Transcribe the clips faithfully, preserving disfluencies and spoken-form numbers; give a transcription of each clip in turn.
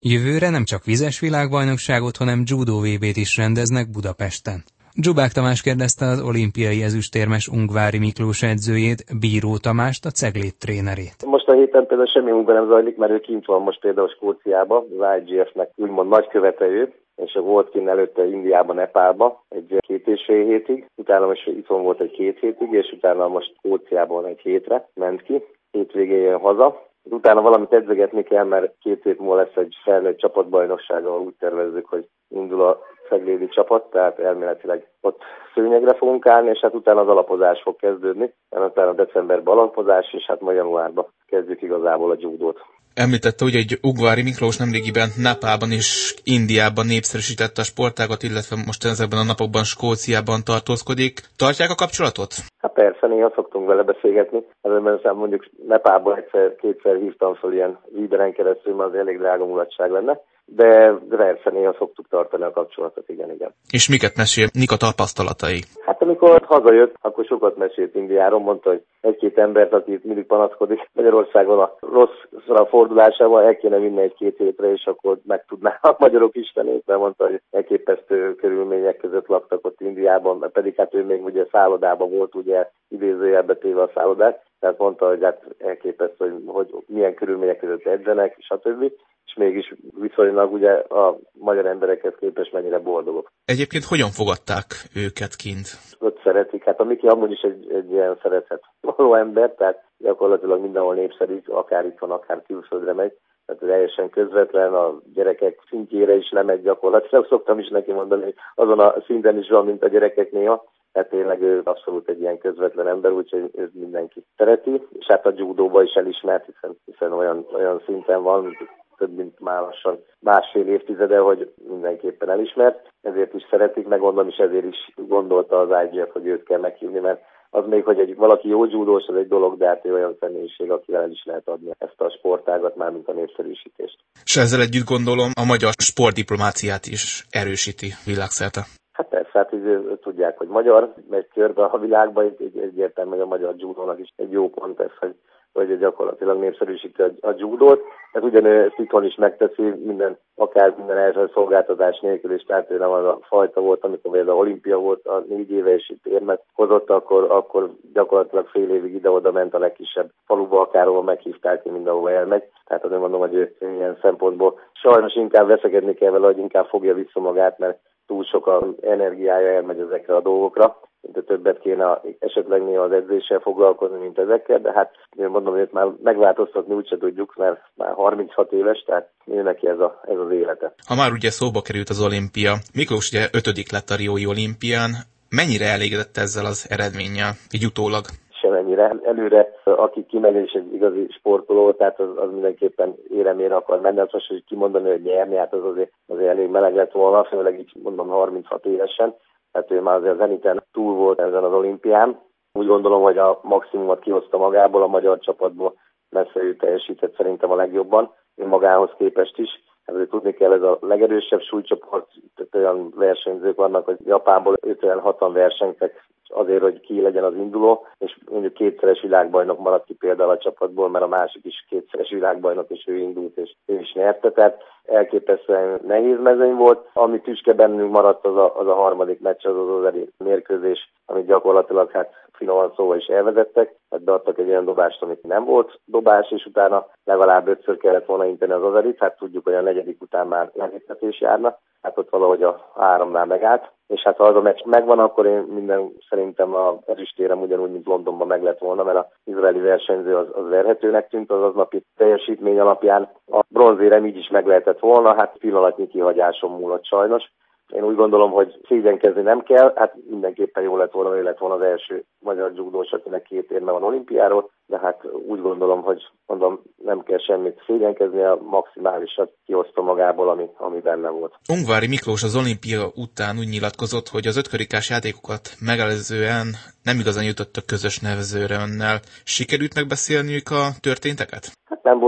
Jövőre nem csak vizes világbajnokságot, hanem judo vé bét is rendeznek Budapesten. Dzsubák Tamás kérdezte az olimpiai ezüstérmes Ungvári Miklós edzőjét, Bíró Tamást, a Ceglét trénerét. Most a héten például semmi munka nem zajlik, mert ő kint van most például Skóciába, az i gé ef-nek úgymond nagykövete ő, és volt kint előtte Indiában, Nepálba egy két és fél hétig, utána most itthon volt egy két hétig, és utána most Skóciában egy hétre ment ki, hétvégén jön haza. Utána valamit edzegetni kell, mert két hét múlva lesz egy felnőtt csapatbajnokság, ahol úgy tervezzük, hogy indul a ceglédi csapat, tehát elméletileg ott szőnyegre fogunk állni, és hát utána az alapozás fog kezdődni, utána decemberben alapozás, és hát ma januárban kezdjük igazából a judót. Említette ugye, hogy Ungvári Miklós nemrégiben Nepálban és Indiában népszerűsítette a sportágat, illetve most ezekben a napokban Skóciában tartózkodik. Tartják a kapcsolatot? Hát persze, néha szoktunk vele beszélgetni. Ezzel mondjuk Nepálban egyszer-kétszer hívtam fel ilyen Viberen keresztül, mert az elég drága mulatság lenne. De persze néha szoktuk tartani a kapcsolatot, igen, igen. És miket mesél, mik a tapasztalatai? Hát amikor hazajött, akkor sokat mesélt Indiáról, mondta, hogy egy-két embert, aki itt mindig panaszkodik Magyarországon a rosszra fordulásával, el kéne vinni egy-két hétre, és akkor megtudná a magyarok istenét, mert mondta, hogy elképesztő körülmények között laktak ott Indiában, pedig hát ő még ugye szállodában volt, ugye idézőjelbe téve a szállodát, tehát mondta, hogy hát elképesztő, hogy, hogy milyen körülmények között edzenek, stb. És mégis viszonylag ugye a magyar emberekhez képest mennyire boldogok. Egyébként hogyan fogadták őket kint? Ott szeretik, hát a Miki amúgy is egy, egy ilyen szerethet való ember, tehát gyakorlatilag mindenhol népszerű, akár itt van, akár külföldre megy, tehát teljesen közvetlen, a gyerekek szintjére is lemegy gyakorlatilag, szoktam is neki mondani, hogy azon a szinten is van, mint a gyerekek néha, tehát tényleg ő abszolút egy ilyen közvetlen ember, úgyhogy ő mindenki szereti, és hát a judóba is elismert, hiszen, hiszen olyan, olyan szinten van, több mint már lassan másfél évtizede, hogy mindenképpen elismert, ezért is szeretik, meg gondolom is ezért is gondolta az i gé ef, hogy őt kell meghívni, mert az még, hogy egy, valaki jó judós, az egy dolog, de hát ő olyan személyiség, akivel el is lehet adni ezt a sportágat, már mint a népszerűsítést. És ezzel együtt gondolom a magyar sportdiplomáciát is erősíti világszerte. Hát persze, hát így tudják, hogy magyar, megy körbe a világban, egy, egyértelmű, hogy a magyar judónak is egy jó pont ez, hogy hogy gyakorlatilag népszerűsíti a, a judót. Ez ugyanő ezt itthon is megteszi, minden, akár minden első szolgáltatás nélkül, és tehát ő nem az a fajta volt, amikor például olimpia volt a négy éve, és itt érmet hozott, akkor, akkor gyakorlatilag fél évig ide-oda ment a legkisebb faluba, akárhol meghívták, ki mindenhova elmegy. Tehát azért mondom, hogy ő ilyen szempontból sajnos inkább veszekedni kell vele, hogy inkább fogja vissza magát, mert túl sok a energiája elmegy ezekre a dolgokra. De többet kéne esetleg néha az edzéssel foglalkozni, mint ezekkel, de hát én mondom, hogy már megváltoztatni úgyse tudjuk, mert már harminchat éves, tehát ő neki ez, a, ez az élete. Ha már ugye szóba került az olimpia, Miklós ugye ötödik lett a riói olimpián, mennyire elégedett ezzel az eredménnyel, így utólag? Semennyire. Előre, aki kimegy és egy igazi sportoló, tehát az, az mindenképpen éremére akar menni, az most, hogy kimondani, hogy nyerni, hát az azért, azért elég meleg lett volna, főleg így mondom harminchat évesen. Hát ő már azért a Zeniten túl volt ezen az olimpián. Úgy gondolom, hogy a maximumot kihozta magából, a magyar csapatból messze ő teljesített szerintem a legjobban, ő magához képest is. Ezért tudni kell, ez a legerősebb súlycsoport, tehát olyan versenyzők vannak, hogy Japánból ötvenhatan versenytek azért, hogy ki legyen az induló, és mondjuk kétszeres világbajnok maradt ki például a csapatból, mert a másik is kétszeres világbajnok, és ő indult, és ő is nyerte. Tehát elképesztően nehéz mezőny volt. Ami tüske bennünk maradt, az a, az a harmadik meccs, az az azeri mérkőzés, amit gyakorlatilag hát finoman szóval is elvezettek, hát beadtak egy olyan dobást, amit nem volt dobás, és utána legalább ötször kellett volna inteni az azerit, hát tudjuk, hogy a negyedik után már lehívtetés járna, hát ott valahogy a háromnál megállt, és hát ha az a meccs megvan, akkor én minden szerintem a ezüstérem ugyanúgy, mint Londonban meg lett volna, mert az izraeli versenyző az, az verhetőnek tűnt az aznapi teljesítmény alapján. A bronzérem így is meg lehetett volna, hát pillanatnyi kihagyáson múlott sajnos. Én úgy gondolom, hogy szégyenkezni nem kell, hát mindenképpen jó lett volna, ő lett volna az első magyar judós, akinek két érme van olimpiáról, de hát úgy gondolom, hogy mondom, nem kell semmit szégyenkezni, a maximálisat kihozta magából, ami, ami benne volt. Ungvári Miklós az olimpia után úgy nyilatkozott, hogy az ötkarikás játékokat megelőzően nem igazán jutottak közös nevezőre önnel. Sikerült megbeszélniük a történteket? Hát nem volt itt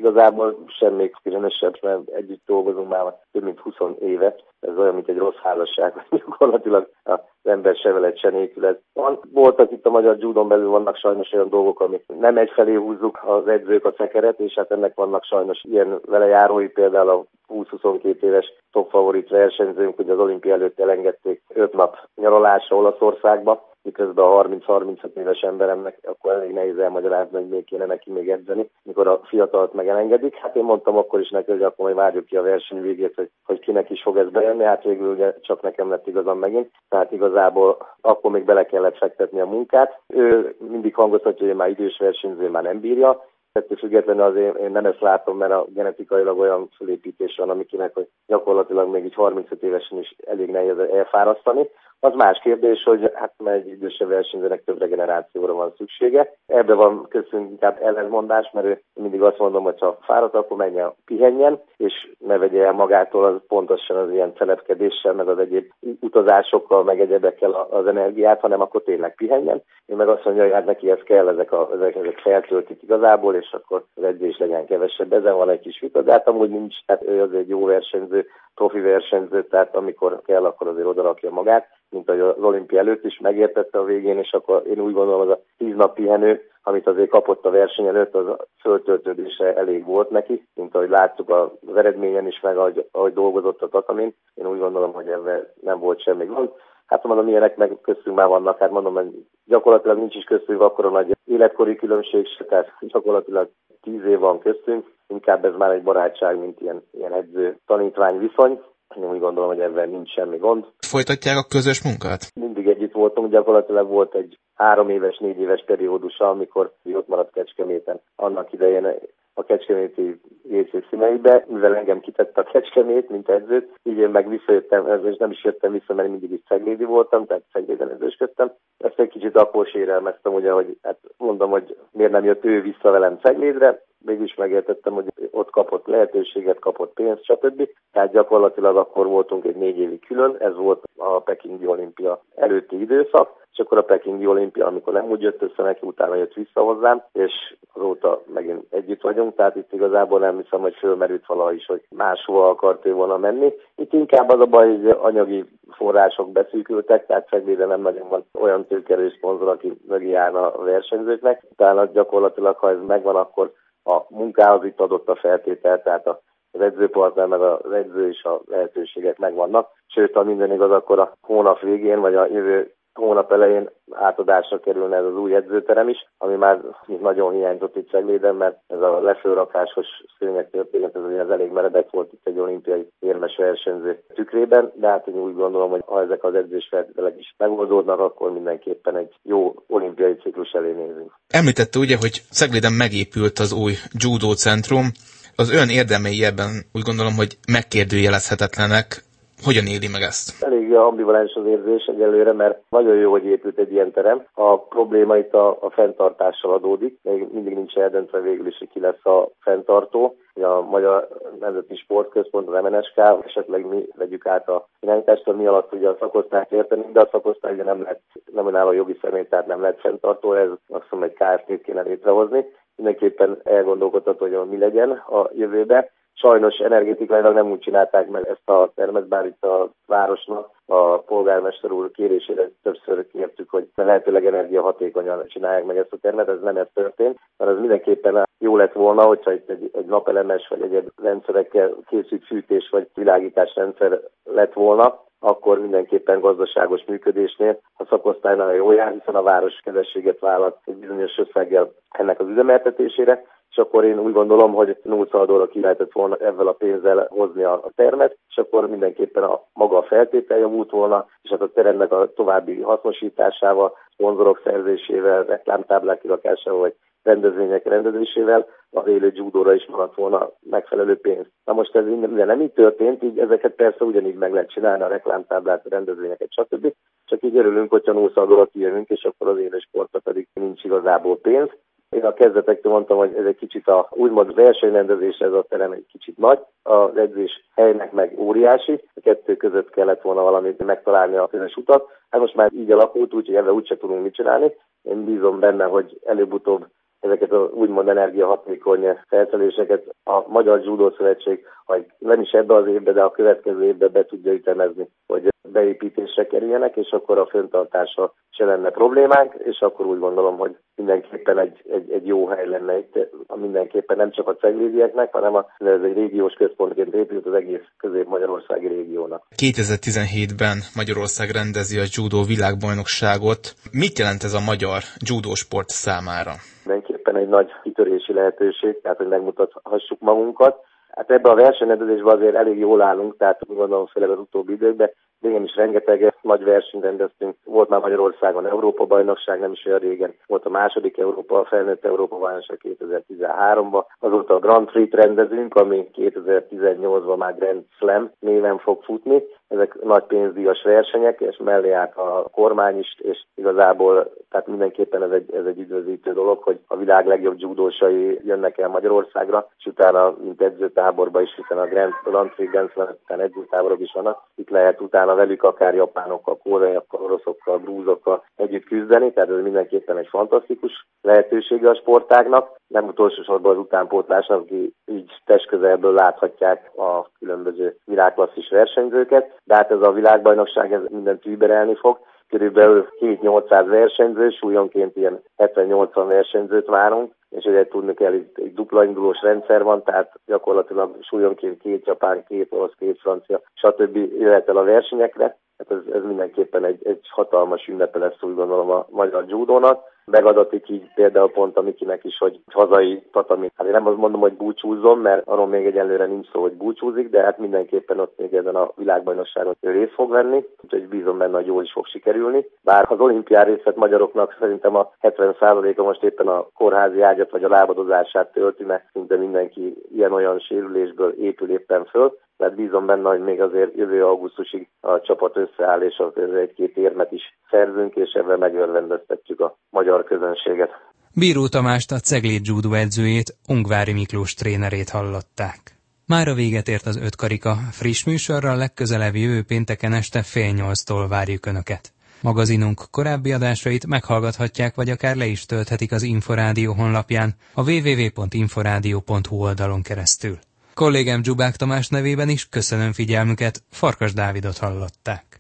igazából semmi különösebb, mert együtt dolgozunk már több mint húsz éve. Ez olyan, mint egy rossz házasság, gyakorlatilag az ember se veled, se nélküled van. Voltak itt a magyar judón belül, vannak sajnos olyan dolgok, amik nem egyfelé húzzuk az edzők a szekeret, és hát ennek vannak sajnos ilyen velejárói, például a húsz-huszonkettő éves top favorit versenyzőnk, hogy az olimpia előtt elengedték öt nap nyaralásra Olaszországba, miközben a harminc-harminchat éves emberemnek akkor elég nehéz elmagyarázni, hogy még kéne neki még edzeni, mikor a fiatalt meg elengedik. Hát én mondtam akkor is neki, hogy akkor majd várjuk ki a verseny végét, hogy, hogy kinek is fog ez bejönni, hát végül ugye csak nekem lett igazam megint. Tehát igazából akkor még bele kellett fektetni a munkát. Ő mindig hangoztatja, hogy már idős versenyző, már nem bírja. Ettől függetlenül azért én nem ezt látom, mert a genetikailag olyan fölépítés van, amikinek, hogy gyakorlatilag még így harmincöt évesen is elég nehéz elfárasztani. Az más kérdés, hogy hát egy idősebb versenyzőnek több regenerációra van szüksége. Ebben van köztünk inkább ellentmondás, mert ő mindig azt mondom, hogy ha fáradt, akkor menjen, pihenjen, és ne vegye el magától az pontosan az ilyen telepkedéssel, meg az egyéb utazásokkal, meg egyebekkel az energiát, hanem akkor tényleg pihenjen. Én meg azt mondja, hogy hát neki ez kell, ezek, a, ezek, ezek feltöltik igazából, és akkor az edzés legyen kevesebb. Ezen van egy kis vita, de hát amúgy nincs, hát ő azért egy jó versenyző, profi versenyző, tehát amikor kell, akkor azért odarakja magát, mint ahogy az olimpia előtt is megértette a végén, és akkor én úgy gondolom, az a tíz nap pihenő, amit azért kapott a verseny előtt, az a föltöltődése elég volt neki, mint ahogy láttuk az eredményen is, meg ahogy, ahogy dolgozott a tatamin. Én úgy gondolom, hogy ebben nem volt semmi gond. Hát mondom, ilyenek meg köztünk már vannak, hát mondom, hogy gyakorlatilag nincs is köztünk akkora nagy életkori különbség se, tehát gyakorlatilag tíz év van köztünk, inkább ez már egy barátság, mint ilyen, ilyen edző-tanítvány viszony. Én úgy gondolom, hogy ebben nincs semmi gond. Folytatják a közös munkát? Mindig együtt voltunk, gyakorlatilag volt egy három éves, négy éves periódusa, amikor ott maradt Kecskeméten. Annak idején a kecskeméti jé cé színeibe, mivel engem kitette a Kecskemét, mint edzőt, így én meg visszajöttem, és nem is jöttem vissza, mert mindig is ceglédi voltam, tehát Cegléden edzősködtem. Ezt egy kicsit akkor sérelmeztem, ugye, hogy hát mondom, hogy miért nem jött ő vissza velem Ceglédre, mégis megértettem, hogy ott kapott lehetőséget, kapott pénzt, stb. Tehát gyakorlatilag akkor voltunk egy négy évi külön, ez volt a pekingi olimpia előtti időszak, és akkor a pekingi olimpia, amikor nem úgy jött össze neki, utána jött vissza hozzám, és azóta megint együtt vagyunk, tehát itt igazából nem hiszem, hogy fölmerült valaha is, hogy máshova akart ő volna menni. Itt inkább az a baj, hogy anyagi források beszűkültek, tehát Cegléden nem nagyon van olyan tőkerős szponzor, aki mögé állna a versenyzőknek. Utána gyakorlatilag, ha ez megvan, akkor a munkához itt adott a feltétel, tehát az edzőpartner meg az edző és a lehetőségek megvannak. Sőt, ha minden igaz, akkor a hónap végén, vagy a jövő hónap elején átadásra kerülne ez az új edzőterem is, ami már nagyon hiányzott itt Cegléden, mert ez a lefölrakásos szőnyeg történet, ez az elég meredek volt itt egy olimpiai érmes versenyző tükrében, de hát én úgy gondolom, hogy ha ezek az edzésfeltételek is megoldódnak, akkor mindenképpen egy jó olimpiai ciklus elé nézünk. Említette ugye, hogy Cegléden megépült az új judó centrum. Az olyan érdemei ebben úgy gondolom, hogy megkérdőjelezhetetlenek. Hogyan éli meg ezt? Elég ambivalens az érzés egyelőre, mert nagyon jó, hogy épült egy ilyen terem. A probléma itt a, a fenntartással adódik. Még mindig nincs eldöntve végül is, hogy ki lesz a fenntartó. A Magyar Nemzeti Sportközpont, az em en es ká, esetleg mi vegyük át a irányítást, mi alatt ugye a szakosztályt érteni, de a szakosztály ugye nem lehet, nem önálló a jogi személy, tehát nem lehet fenntartó, ez azt mondom, egy ká ef té-t kéne létrehozni. Mindenképpen elgondolkodható, hogy mi legyen a jövőbe. Sajnos energetikailag nem úgy csinálták meg ezt a termet, bár itt a városnak a polgármester úr kérésére többször kértük, hogy lehetőleg energiahatékonyan csinálják meg ezt a termet, ez nem ez történt, mert ez mindenképpen jó lett volna, hogyha itt egy, egy napelemes vagy egyéb rendszerekkel készült fűtés vagy világításrendszer lett volna, akkor mindenképpen gazdaságos működésnél a szakosztálynál jól jár, hiszen a város kedvességet vállalt egy bizonyos összeggel ennek az üzemeltetésére, és akkor én úgy gondolom, hogy nulla ki lehetett volna ezzel a pénzzel hozni a termet, és akkor mindenképpen a maga a feltétel javult volna, és hát a teremnek a további hasznosításával, szponzorok szerzésével, reklámtáblák kirakásával, vagy rendezvények rendezésével az élő judóra is maradt volna megfelelő pénz. Na most ez minden nem így történt, így ezeket persze ugyanígy meg lehet csinálni, a reklámtáblát, a rendezvényeket, stb. Csak így örülünk, hogyha nulla kijövünk, és akkor az élő sportra pedig nincs igazából pénz. Én a kezdetektől mondtam, hogy ez egy kicsit a úgymond versenyrendezés, ez a terem egy kicsit nagy, az edzés helynek meg óriási, a kettő között kellett volna valamit megtalálni a közös utat. Hát most már így alakult, úgyhogy ebben úgyse tudunk mit csinálni. Én bízom benne, hogy előbb-utóbb ezeket az úgymond energiahatékony felszereléseket a Magyar Judo Szövetség, hogy nem is ebbe az évbe, de a következő évbe be tudja ütemezni, hogy beépítésre kerüljenek, és akkor a fenntartása se lenne problémánk, és akkor úgy gondolom, hogy mindenképpen egy, egy, egy jó hely lenne itt, mindenképpen nem csak a ceglédieknek, hanem a, ez egy régiós központként épült az egész közép-magyarországi régiónak. kétezer-tizenhétben Magyarország rendezi a judó világbajnokságot. Mit jelent ez a magyar judósport számára? Mindenképpen egy nagy kitörési lehetőség, tehát hogy megmutathassuk magunkat. Hát ebben a versenyrendezésben azért elég jól állunk, tehát úgy gondolom főleg az utóbbi időkben. Régen is rengeteg nagy versenyt rendeztünk. Volt már Magyarországon Európa-bajnokság, nem is olyan régen. Volt a második Európa, a felnőtt Európa-bajnokság kétezer-tizenháromban. Azóta a Grand Prix-t rendezünk, ami kétezer-tizennyolcban már Grand Slam néven fog futni. Ezek nagy pénzdíjas versenyek, és mellé állt a kormány is, és igazából tehát mindenképpen ez egy, ez egy üdvözítő dolog, hogy a világ legjobb judósai jönnek el Magyarországra, és utána, mint edzőtáborba is, hiszen a Grand, Grand Prix, Grand Slam után edzőtáborok is vannak, itt lehet utána velük akár japánokkal, koreaiakkal, oroszokkal, grúzokkal együtt küzdeni, tehát ez mindenképpen egy fantasztikus lehetősége a sportágnak. Nem utolsó sorban az utánpótlásnak, aki így testközelből láthatják a különböző világklasszis versenyzőket, de hát ez a világbajnokság ez mindent überelni fog. Körülbelül kétezer-nyolcszáz versenyző, súlyonként ilyen hetven-nyolcvan versenyzőt várunk, és ugye tudni kell, itt egy dupla indulós rendszer van, tehát gyakorlatilag súlyonként két japán, két orosz, két francia, stb. Jöhet el a versenyekre. Hát ez, ez mindenképpen egy, egy hatalmas ünnepe lesz, úgy gondolom, a magyar judónak. Megadatik így például pont a Mikinek is, hogy hazai tatami. Hát én nem azt mondom, hogy búcsúzzon, mert arról még egyelőre nincs szó, hogy búcsúzik, de hát mindenképpen ott még ezen a világbajnokságon részt fog venni, úgyhogy bízom benne, hogy jól is fog sikerülni. Bár az olimpián részt magyaroknak szerintem a hetven százaléka most éppen a kórházi ágyat vagy a lábadozását tölti, mert szinte mindenki ilyen-olyan sérülésből épül éppen föl. Tehát bízom benne, hogy még azért jövő augusztusig a csapat összeáll, és azért egy-két érmet is szerzünk, és ebben megörvendeztetjük a magyar közönséget. Bíró Tamást, a Cegléd Judo edzőjét, Ungvári Miklós trénerét hallották. Mára véget ért az öt karika, friss műsorral legközelebb jövő pénteken este fél nyolctól várjuk Önöket. Magazinunk korábbi adásait meghallgathatják, vagy akár le is tölthetik az Inforádió honlapján, a double-u double-u double-u pont inforádió pont hu oldalon keresztül. Kollégám Dzsubák Tamás nevében is köszönöm figyelmüket, Farkas Dávidot hallották.